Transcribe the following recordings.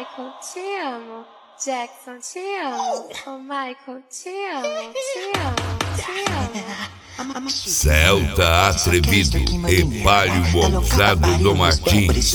Michael, te amo. Jackson, te amo. Oh, Michael, te amo, te amo, te amo. Celta atrevido e palio ousado do Martins.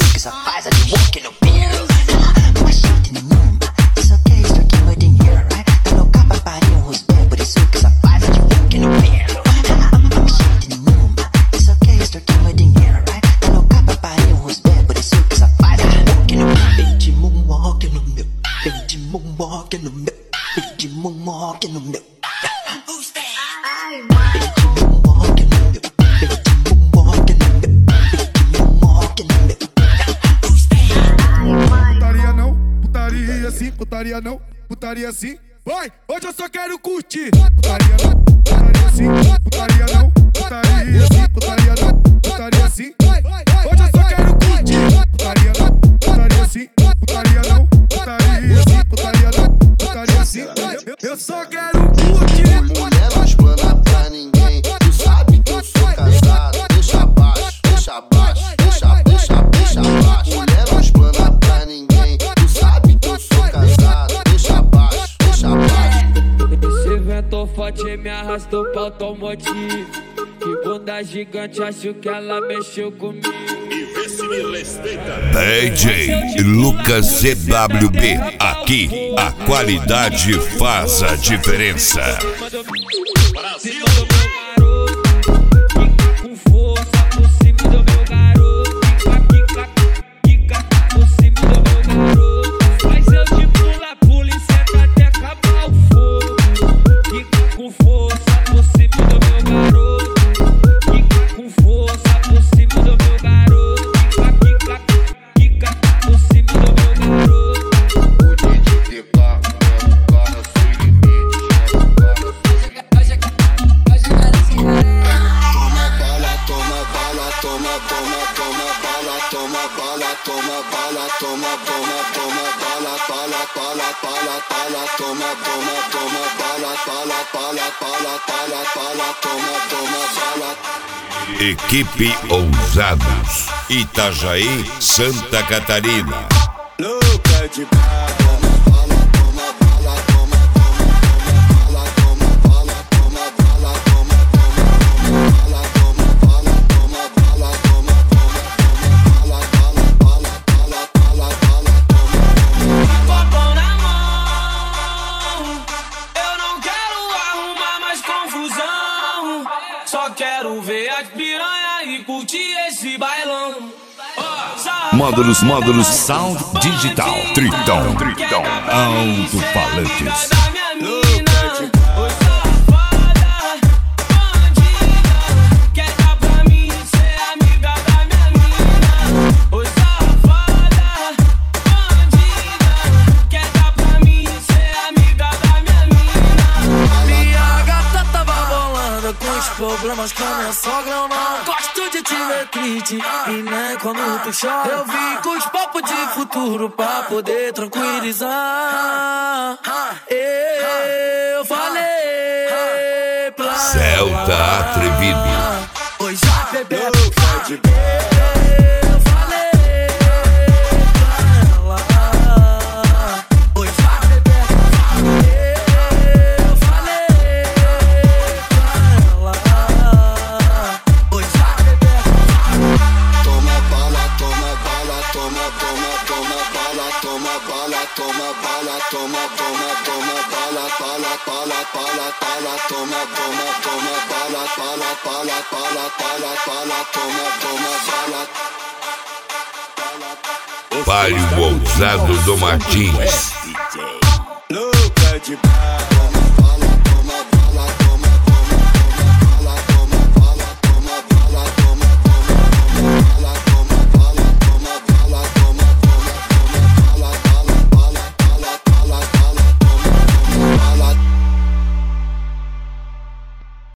Putaria não, putaria sim. Vai, hoje eu só quero curtir. Putaria não, putaria sim. Putaria não, putaria sim. Putaria não, putaria sim. Hoje eu só quero curtir. Putaria não, putaria sim. Putaria não, putaria sim. Putaria não, putaria sim. Eu só quero curtir. Mulher não explana pra ninguém. Tu sabe que eu sou casado. Deixa abaixo, deixa abaixo, deixa abaixo. Mulher não explana pra ninguém. Tu sabe que eu sou casado. Deixa abaixo, deixa abaixo. Esse vento forte me arrastou pra automotivo. Que bunda gigante, acho que ela mexeu comigo. DJ Lucas CWB, aqui a qualidade faz a diferença. Brasil! Com força por cima do meu garoto. Quica por cima do meu garoto. Faz eu de pula e senta até acabar o fogo. Quica com força por cima do meu garoto. Quica com força por cima do meu garoto. Quica por cima do meu garoto. Pude de ficar, cara sem limite. Toma bala, toma bala, toma bala, toma bala, toma bala, toma bala, toma bala, toma bala, toma bala. Equipe Ousados, Itajaí, Santa Catarina. Louca de bala. Quero ver as piranha e curtir esse bailão. Módulos Sound Digital Tritão Alto-Falantes. Problemas com a minha sogra eu não gosto de te ver triste e nem quando tu chora. Eu vim com os papos de futuro pra poder tranquilizar. Eu falei pra Celta atrevido. Oi, já bebê. Palio ousado do Martins. Louca de bala.